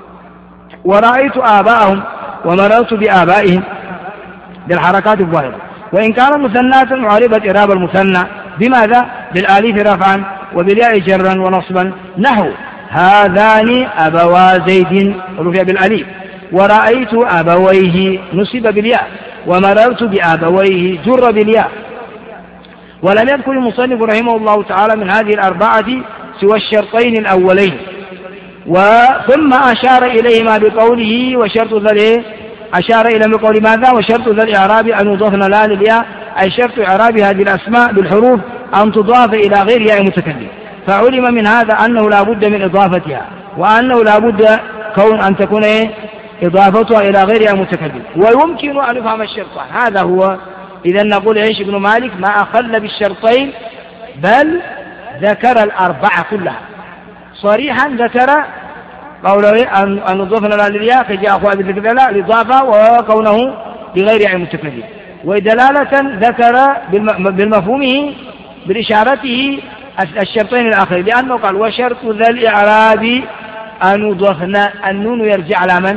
ورأيت آباءهم ومررت بآبائهم بالحركات الظاهرة. وإن كان مثناة وعربت إعراب المثنى بماذا؟ بالآلف رفعا وبالياء جرا ونصبا، نحو هذان أبوا زيد رفع بالألف، ورأيت أبويه نصب بالياء، ومررت بأبويه جر بالياء. ولم يذكر المصنف رحمه الله تعالى من هذه الأربعة سوى الشرطين الأولين، ثم أشار إليهما بقوله وشرط ذلك، أشار إلى بقول ماذا؟ وشرط ذا الإعراب أن يضافنا لا للياء، أي شرط إعراب هذه الأسماء بالحروف أن تضاف إلى غير ياء متكلم، فعلم من هذا أنه لا بد من إضافتها، وأنه لا بد كون أن تكون إضافتها إلى غير ياء متكلم، ويمكن أن يفهم الشرطان. هذا هو. إذا نقول عيش ابن مالك ما أخل بالشرطين، بل ذكر الأربعة كلها صريحا، ذكر قوله أن نضافنا لا للياء كجاء أخوة بالذكر الإضافة، وكونه لغير ياء متكلم، ودلالة ذكر بالمفهومه بالإشارته الشرطين الآخرين، لأنه قال وشرط ذا الإعراب أن يضافنا، النون يرجع على من؟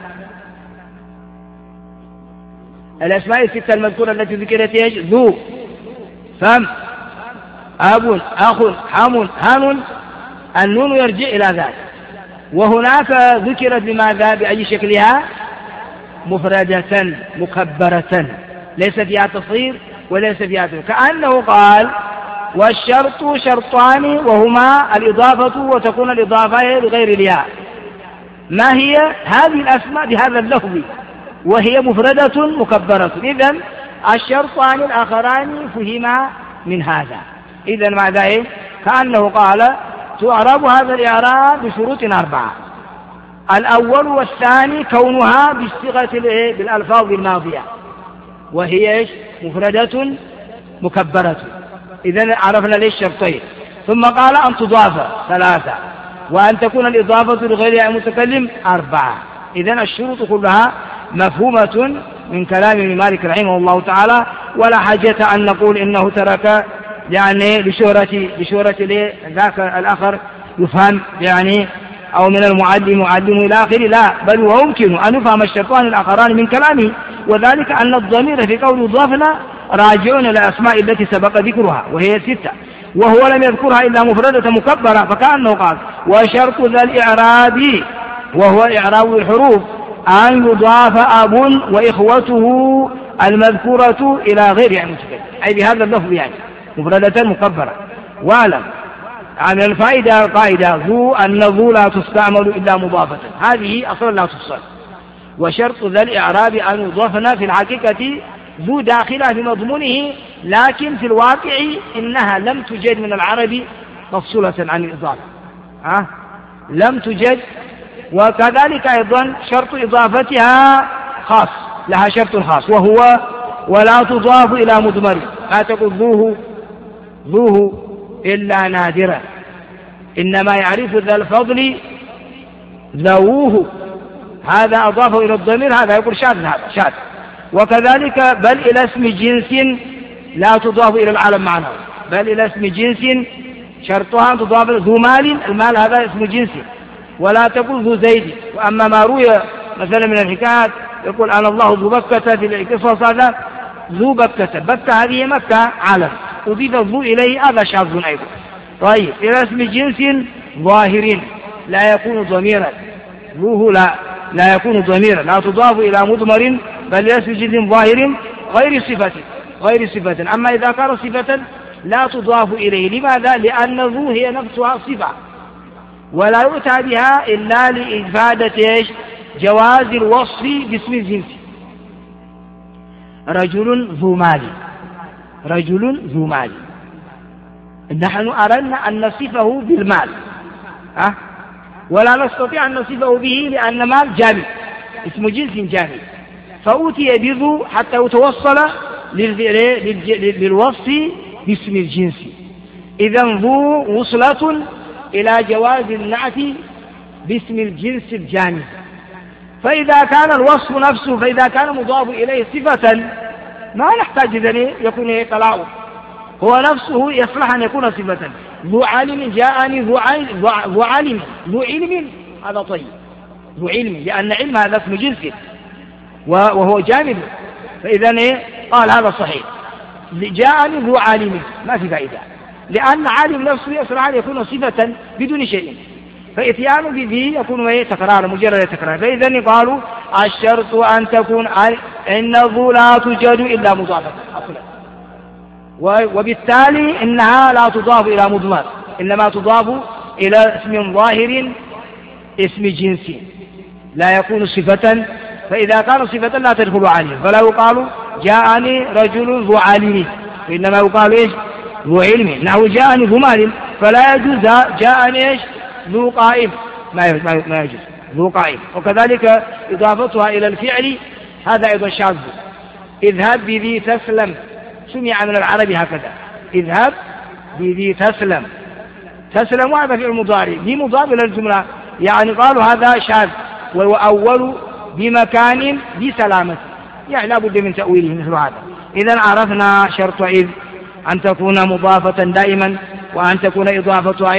الأسماء الستة المذكورة التي ذكرت ذو، فم، أب، أخ، حم، هان، النون يرجع إلى ذلك. وهناك ذكرت لماذا؟ بأي شكلها؟ مفردة مكبرة، ليس فيها تصغير وليس فيها تصغير، كأنه قال والشرط شرطان وهما الإضافة، وتكون الإضافة بغير الياء. ما هي هذه الأسماء بهذا اللفظ؟ وهي مفردة مكبرة. إذن الشرطان الآخران فهما من هذا. إذن ماذا؟ كأنه قال تعرب هذا الإعراب بشروط 4. الأول والثاني كونها بصيغة بالألفاظ الماضية، وهي مفردة مكبرة. إذن عرفنا ليش شرطين. ثم قال أن تضاف 3، وأن تكون الإضافة لغير المتكلم 4. إذن الشروط كلها مفهومة من كلام ابن مالك رحمه الله تعالى، ولا حاجة أن نقول إنه ترك يعني لشهرة ذاك الآخر يفهم يعني أو من المعلم إلى آخره، لا، بل ويمكن أن يفهم الشرطان الآخران من كلامه، وذلك أن الضمير في قول ضافنا راجعون إلى الأسماء التي سبق ذكرها وهي 6، وهو لم يذكرها إلا مفردة مكبرة، فكأنه قال وشرط ذا الإعراب وهو إعراب الحروف أن يضاف أب وإخوته المذكورة إلى غير المتكلم، أي بهذا اللفظ يعني مفردة مكبرة. واعلم عن الفائدة قاعدة ذو أن ذو لا تستعمل إلا مضافة، هذه أصلا لا تفصل. وشرط ذا الإعراب أن يضافنا في الحقيقة ذو داخلة في مضمونه، لكن في الواقع إنها لم تجد من العرب مفصولة عن الإضافة، لم تجد. وكذلك أيضا شرط إضافتها خاص، لها شرط خاص وهو ولا تضاف إلى مضمر، لا تقول ذوه إلا نادرا، إنما يعرف ذا الفضل ذووه، هذا أضافه إلى الضمير، هذا يقول شاذ، هذا شاذ. وكذلك بل إلى اسم جنس لا تضاف إلى العالم معناه، بل إلى اسم جنس شرطها تضاف ذو مال، المال هذا اسم جنس، ولا تقول ذو زيد. وأما ما روي مثلا من الحكايات يقول أنا الله ذو بكة في القصص، هذا ذو بكة، بكة هذه مكة عالم، أضيف ذو إليه، هذا شاذ أيضا. طيب إلى اسم جنس ظاهر لا يكون ضميرا، ذوه لا يكون ضميرا، لا تضاف إلى مضمر، بل إلى اسم جنس ظاهر غير صفة. أما إذا كان صفة لا تضاف إليه، لماذا؟ لأن ذو هي نفسها صفة، ولا يؤتى بها إلا لإفادة جواز الوصف باسم الجنس. رجل ذو مال، نحن أردنا أن نصفه بالمال، ولا نستطيع أن نصفه به لأن مال جامد، اسم جنس جامد، فأوتي بذو حتى يتوصل للوصف باسم الجنس. إذن ذو وصلة إلى جواز النعت باسم الجنس الجامد. فإذا كان الوصف نفسه، فإذا كان مضاف إليه صفة ما نحتاج إذن يكون تلاعب، هو نفسه يصلح أن يكون صفة. ذو علم جاءني ذو علم، هذا طيب، ذو علم، لأن علم هذا اسم جنس وهو جامد، فإذا قال هذا صحيح. جاءني ذو عالم ما في فائدة، لأن عالم نفسه يصلح أن يكون صفة بدون شيء، فإتيان بذي يكون تكرار، مجرد تكرار. فإذا قالوا الشرط أن تكون إن ذو لا توجد إلا مضافة أصلا، وبالتالي إنها لا تضاف إلى مضمر، إنما تضاف إلى اسم ظاهر اسم جنس لا يكون صفة. فإذا كان صفة لا تدخل عليه، فلا يقال جاءني رجل ذو علم، إنما يقال إيش؟ ذو علم. نحو جاءني ذو مال، فلا يجوز جاءني إيش؟ ذو قائم، ما يجوز ذو قائم. وكذلك إضافتها إلى الفعل هذا أيضا شاذ. اذهب بذي تسلم، سمع من العرب هكذا، اذهب بذي تسلم، تسلم هذا فعل مضارع، ذي مضاف إلى الجملة، يعني قالوا هذا شاذ، وأول بمكان بسلامة، يعني لا بد من تأويله مثل هذا. إذا عرفنا شرط إذ أن تكون مضافة دائما، وأن تكون إضافتها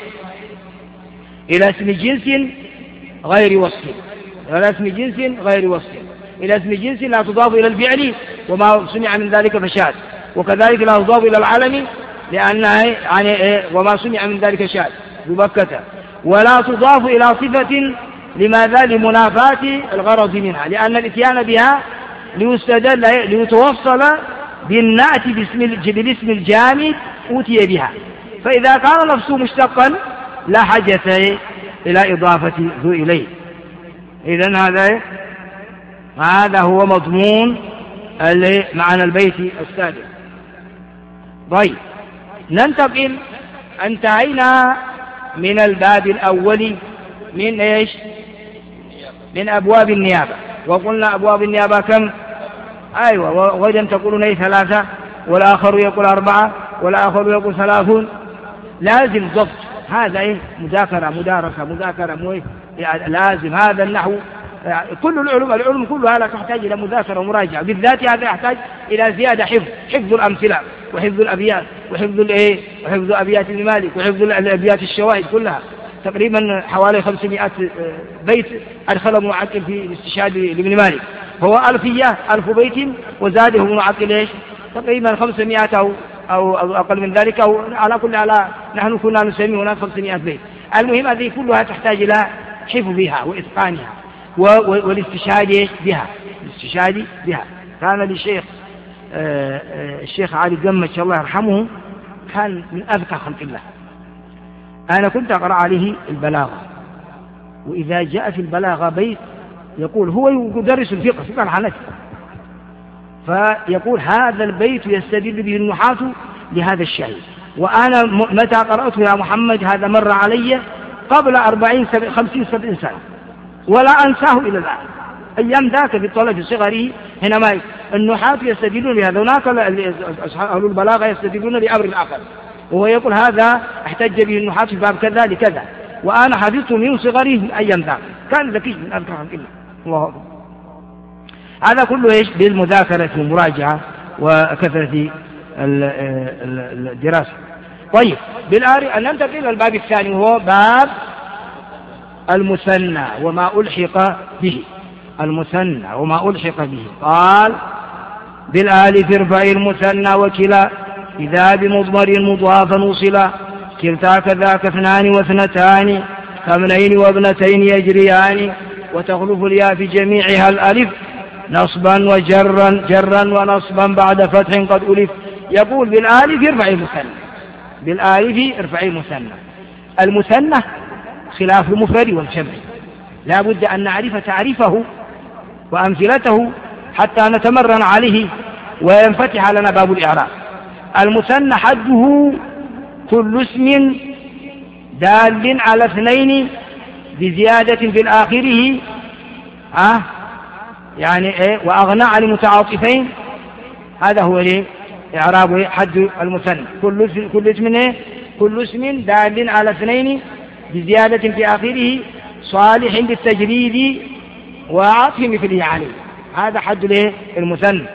إلى اسم جنس غير وصف، إلى اسم جنس غير وصف، إلى اسم جنس لا تضاف إلى الفعل وما سمع من ذلك فشاذ، وكذلك لا تضاف إلى العلم لأنها يعني وما سمع من ذلك شاذ ببكة، ولا تضاف إلى صفة، لماذا؟ لمنافاة الغرض منها، لأن الاتيان بها ليتوصل بالنعت بالاسم الجامد أوتي بها، فإذا كان نفسه مشتقا لا حاجة إلى إضافة ذو إليه. إذن هذا هو مضمون معنى البيت السادس. طيب ننتقل، انتهينا من الباب الأول من إيش؟ من أبواب النيابة. وقلنا أبواب النيابة كم؟ أيوة، وغدا تقولون 3 والآخر يقول 4 والآخر يقول 30. لازم ضبط هذا مذاكرة مدارسة لازم هذا النحو. كل العلوم كلها لا تحتاج إلى مذاكرة ومراجعة، بالذات هذا يحتاج إلى زيادة حفظ الأمثلة وحفظ الأبيات وحفظ أبيات ابن مالك وحفظ الأبيات الشواهد كلها. تقريبا حوالي 500 بيت أدخل ابن عقل في الاستشهاد لابن مالك، هو 1000 بيت وزاده ابن عقل تقريبا 500 أو أقل من ذلك، أو على كل نحن كنا نسميه هناك 500 بيت. المهم هذه كلها تحتاج إلى حفظها وإتقانها والاستشهاد بها. كان للشيخ الشيخ علي قمش الله يرحمه كان من أذكى خلق الله. أنا كنت أقرأ عليه البلاغة، وإذا جاء في البلاغة بيت يقول هو يدرس الفقه الحنفي، فيقول هذا البيت يستدل به النحاة لهذا الشيء، وأنا متى قرأته يا محمد هذا مر علي قبل 50-70 سنة ولا أنساه إلى الآن. أيام ذاك في الطلب صغره حينما النحاة يستدلون بهذا، هناك أهل البلاغة يستدلون بأمر آخر، وهو يقول هذا احتج به النحاة في باب كذا لكذا، وأنا حفظته من صغره من أيام ذاك. كان ذكي من أذكى الله أكبر. هذا كله بالمذاكرة والمراجعة وكثرة الدراسة. طيب أن ننتقل إلى الباب الثاني وهو باب المثنى وما ألحق به. قال بالآلف ارفع المثنى وكلا إذا بمضمر مضافا وصلا كلتا كذاك 2 و2 كامنين وابنتين يجريان وتخلف الياء في جميعها الألف نصبا جرا ونصبا بعد فتح قد ألف. يقول بالآلف ارفع المثنى. المثنى خلاف المفرد والجمع، لا بد أن نعرف تعريفه وأمثلته حتى نتمرن عليه وينفتح لنا باب الإعراب. المثنى حده كل اسم دال على 2 بزيادة في آخره وأغنى عن المتعاطفين. هذا هو إعراب حد المثنى. كل اسم دال على 2 بزيادة في آخره صالح للتجريد وعطف مثله عليه. هذا حد المثنى.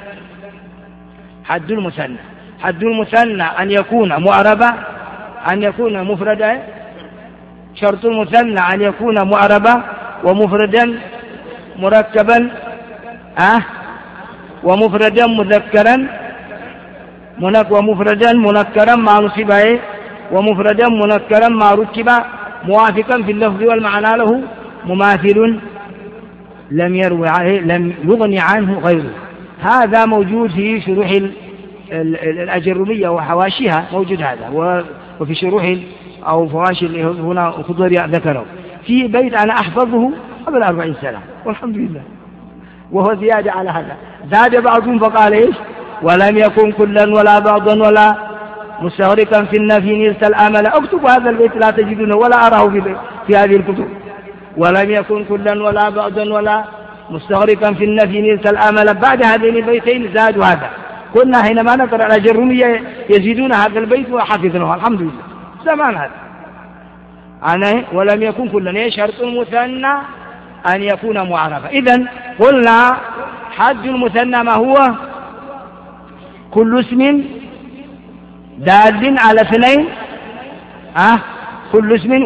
حد المثنى أن يكون معربا، أن يكون مفردا. شرط المثنى أن يكون معربا ومفردا مركبا ومفردا مذكرا ومفردا منكرا ما نصب ومفردا منكرا ما ركب موافقا في اللفظ والمعنى له مماثل لم يغني عنه غيره. هذا موجود في شروح الأجرمية وحواشيها، موجود هذا، وفي شروح أو فواشي هنا خضر ذكره في بيت أنا أحفظه قبل 40 سنة والحمد لله، وهو زيادة على هذا. زاد بعضهم فقال ولم يكن كلا ولا بعضا ولا مستغرقا في النفي نلت الأمل. اكتب هذا البيت لا تجدونه ولا أراه في هذه الكتب. ولم يكن كلا ولا بعضا ولا مستغرقا في النفي نلت الأمل. بعد هذين البيتين زادوا هذا. كنا حينما نقرأ الأجرمية يزيدون هذا البيت وحفظناه الحمد لله زمان هذا. ولم يكن كلا شرط المثنى أن يكون معرفا. إذن قلنا حد المثنى ما هو؟ كل اسم دال على 2 كل اسم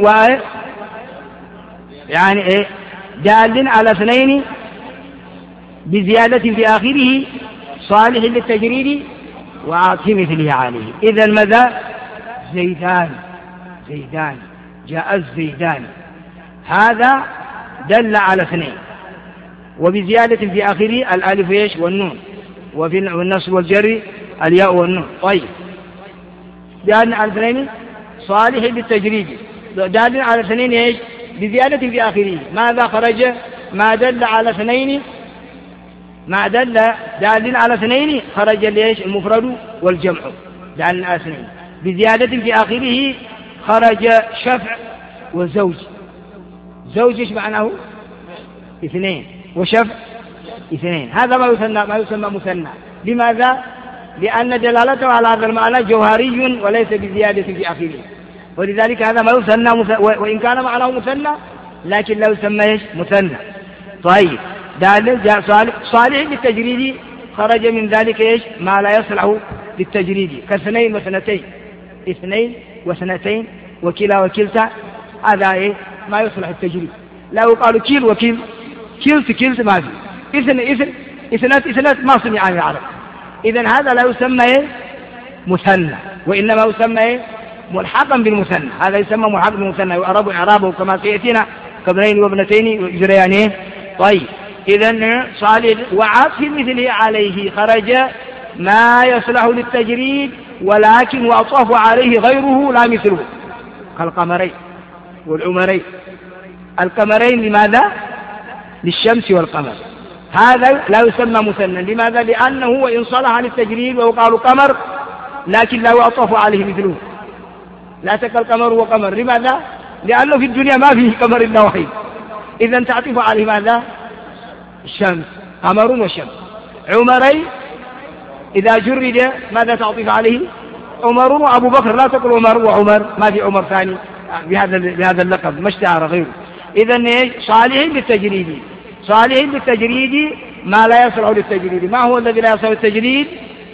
دال على 2 بزيادة في آخره صالح للتجريد وعاطف مثله عليه. إذن ماذا؟ زيدان جاء الزيدان، هذا دل على 2 وبزيادة في آخره الألف والنون، وفي النصب والجر الياء والنون. طيب دال على 2 صالح للتجريد، دال على 2 بزيادة في آخره. ماذا خرج؟ ما دل على 2 دال على 2 خرج المفرد والجمع. دال على 2 بزيادة في آخره خرج شفع وزوج. زوج ايش معناه؟ اثنين، وشفع اثنين. هذا ما يسمى مثنى. لماذا؟ لأن دلالته على هذا المعنى جوهري وليس بزيادة في آخره، ولذلك هذا ما يثنى وإن كان معناه مثنى لكن لا يسمى مثنى. طيب صالح للتجريد خرج من ذلك ما لا يصلح للتجريد كاثنين وثنتين، اثنين وثنتين وكلا وكلتا، هذا ما يصلح التجريد. لا يقال كيل وكيل، كلت ما في، اثنات ما صنع عن العرب. إذن هذا لا يسمى مثنى، وإنما يسمى ملحقا بالمثنى. هذا يسمى ملحق بالمثنى، وأعراب إعرابه كما سيأتينا كابنين وابنتين يجريان. طيب إذن صالح وعطف مثله عليه خرج ما يصلح للتجريد ولكن وأطاف عليه غيره لا مثله، كالقمرين والعمرين. القمرين لماذا؟ للشمس والقمر. هذا لا يسمى مثنى. لماذا؟ لأنه وإن صلح للتجريد ويقال قمر لكن لا يعطف عليه مثله، لا تكل قمر وقمر. لماذا؟ لأنه في الدنيا ما فيه قمر إلا وحيد، إذن تعطف عليه ماذا؟ الشمس، قمر وشمس. عمرين إذا جرد ماذا تعطف عليه؟ عمر وأبو بكر، لا تقل عمر وعمر، ما في عمر ثاني بهذا اللقب، ما اشتهر غيره. إذن صالح للتجريد، صالح للتجريد ما لا يصلح للتجريد. ما هو الذي لا يصلح للتجريد؟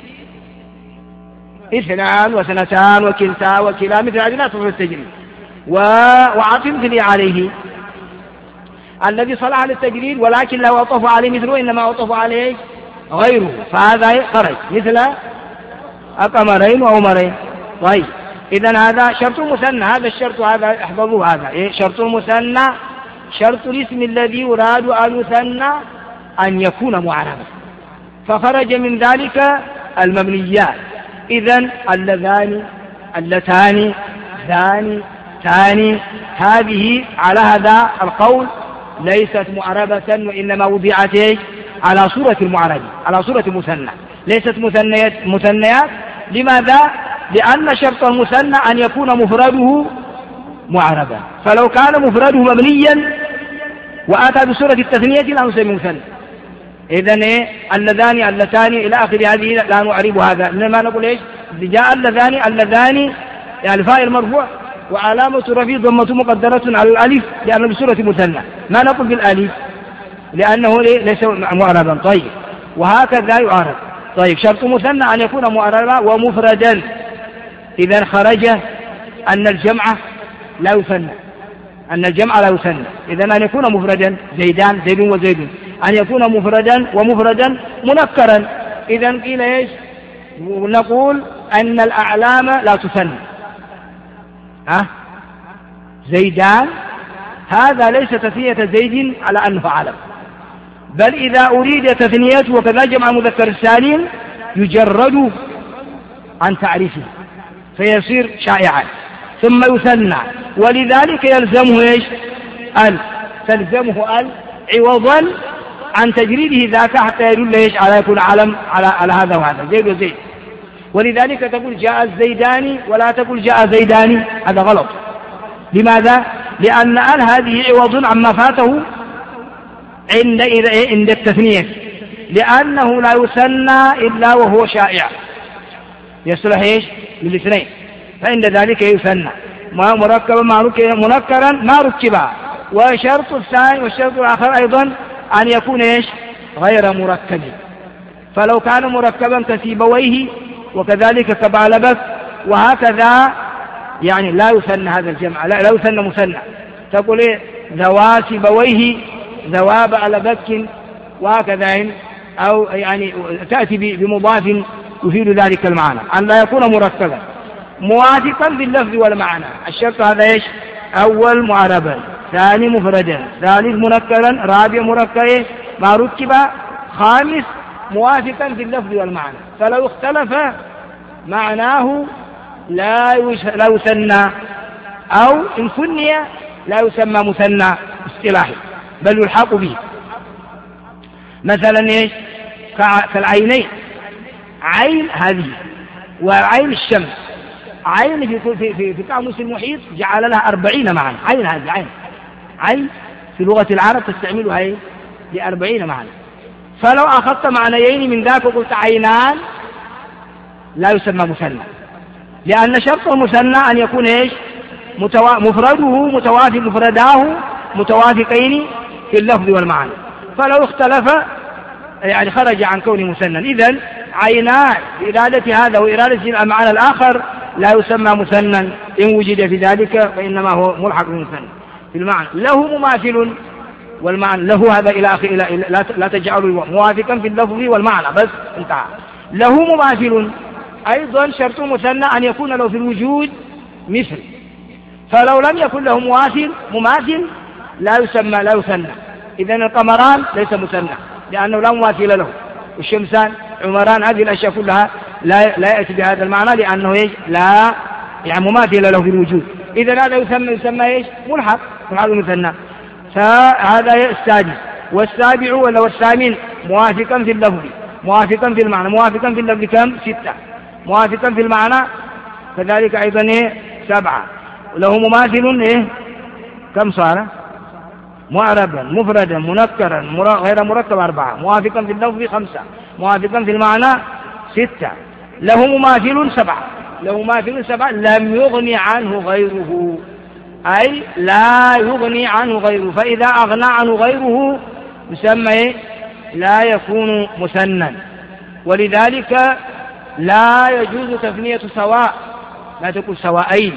اثنان وثنتان وكلتا وكلا، مثل هذه لا تصلح للتجريد. وعطف مثله عليه الذي صلح للتجريد ولكن لا يعطف عليه مثله، إنما يعطف عليه غيره، فهذا خرج مثل القمرين وعمرين. طيب إذن هذا شرط المثنى. هذا الشرط، هذا احفظوا، هذا شرط المثنى، شرط الاسم الذي يراد أن يثنى أن يكون معربا، فخرج من ذلك المبنيات. إذن اللذان، اللتان، ذان، تاني، هذه على هذا القول ليست معربة، وإنما وضعت على صورة المعرب، على صورة المثنى، ليست مثنيات. لماذا؟ لأن شرط المثنى أن يكون مفرده معربا، فلو كان مفرده مبنيا وأتى بصورة التثنية لا نسميه مثنى. إذن اللذان، اللتان إلى آخر هذه لا نعرب هذا، إنما نقول جاء اللذان يعني فاعل مرفوع وعلامة رفعه ضمة مقدرة على الألف لأنه بصورة مثنى، ما نقول بالألف لأنه ليس معربا. طيب وهكذا يعرب. طيب شرط مثنى أن يكون معربا ومفردا. إذا خرج أن الجمع لا يثنى، أن الجمع لا يثنى. إذا أن يكون مفردا، زيدان، زيد وزيد، أن يكون مفردا ومفردا منكرا. إذا قيل إيش؟ نقول أن الأعلام لا تثنى. زيدان هذا ليس تثنية زيد على أنه علم، بل إذا أريد تثنيته وكذا جمع مذكر السالم يجرد عن تعريفه فيصير شائعا ثم يثنى، ولذلك يلزمه إيش؟ تلزمه عوضا عن تجريده ذاك حتى يدل إيش؟ على يكون علم على هذا وهذا، زيد وزيد. ولذلك تقول جاء الزيداني ولا تقول جاء زيداني، هذا غلط. لماذا؟ لأن هذه عوض عما فاته عند التثنية، لأنه لا يثنى إلا وهو شائع يصلح إيش؟ للاثنين، فعند ذلك يثنى ما مركبا ما ركب، منكرا ما ركبا. والشرط الثاني والشرط الآخر أيضا أن يكون إيش؟ غير مركب، فلو كان مركبا كسيبويه وكذلك كبعلبك وهكذا يعني لا يثنى هذا الجمع، لا يثنى مثنى. تقول إيه؟ ذوا سيبويه، ذوا بعلبك، وهكذا، أو يعني تأتي بمضاف يفيد ذلك المعنى، أن لا يكون مركبا موافقا باللفظ والمعنى. الشرط هذا إيش؟ أول معربا، ثاني مفردا، ثالث منكرا، رابع مركب ما ركب، خامس موافقا باللفظ والمعنى. فلو اختلف معناه لا يثنى، أو إن ثني لا يسمى مثنى اصطلاحي بل يلحق به. مثلا إيش؟ كالعينين، عين هذه وعين الشمس، عين في قاموس المحيط جعل لها 40 معنى. عين هذه عين في لغة العرب تستعملها ل40 معنى. فلو أخذت معنيين من ذاك وقلت عينان لا يسمى مثنى، لأن شرط المثنى أن يكون إيش؟ مفرده متوافق، مفرداه متوافقين في اللفظ والمعنى. فلو اختلف يعني خرج عن كونه مثنى. إذن عينان بإرادة هذا وإرادة المعنى الآخر لا يسمى مثنى إن وجد في ذلك، فإنما هو ملحق بالمثنى في المعنى. له مماثل والمعنى له هذا إلى آخر، لا تجعلوا موافقا في اللفظ والمعنى بس انتهى. له مماثل أيضا شرط مثنى أن يكون له في الوجود مثل، فلو لم يكن له مماثل لا يثنى. إذن القمران ليس مثنى لأنه لا مماثل له، والشمسان عمران هذه الأشياء كلها لا يأتي بهذا المعنى لأنه لا يعني مماثل له في الوجود. إذن هذا يسمى إيش؟ ملحق المثنى. فهذا السادس. والسابع ولا والثامن موافقا في اللفظ موافقا في المعنى. موافقا في اللفظ كم؟ 6. موافقا في المعنى كذلك أيضا 7. له مماثل كم صار؟ معربا مفردا منكرا غير مركب 4. موافقا في اللفظ 5. موافقا في المعنى 6. له مماثل 7. له مماثل 7 لم يغني عنه غيره، أي لا يغني عنه غيره. فإذا أغنى عنه غيره يسمى لا يكون مثنى. ولذلك لا يجوز تثنية سواء، لا تقول سواءين،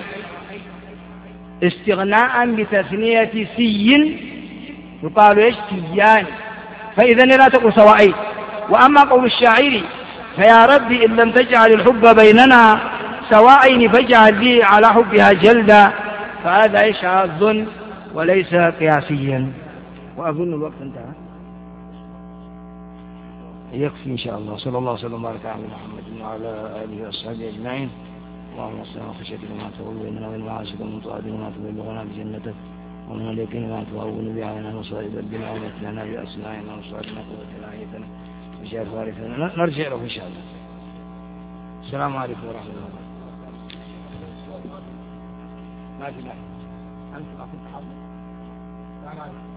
استغناء بتثنية سي يقال ايش؟ سيان. فإذا لا تقول سواءين. وأما قول الشاعر فيا ربي إن لم تجعل الحب بيننا سواءين فاجعل لي على حبها جلدا، فهذا شاذ وليس قياسيا. وأظن الوقت انتهى، يكفي إن شاء الله. صلى الله وسلم وبارك على محمد وعلى آله وأصحابه أجمعين. اللهم اصلح وخشيتك ما تقول بيننا وبين معاصيك ومطاعتك وما تبلغنا بجنتك ومن اليقين ما تهون به علينا مصائب الدنيا ومتعنا بأسماعنا وأبصارنا وقوتنا أحييتنا وجعل وارثنا. نرجع له إن شاء الله. السلام عليكم ورحمة الله وبركاته. ما في أنت أخذ حظ. السلام عليكم.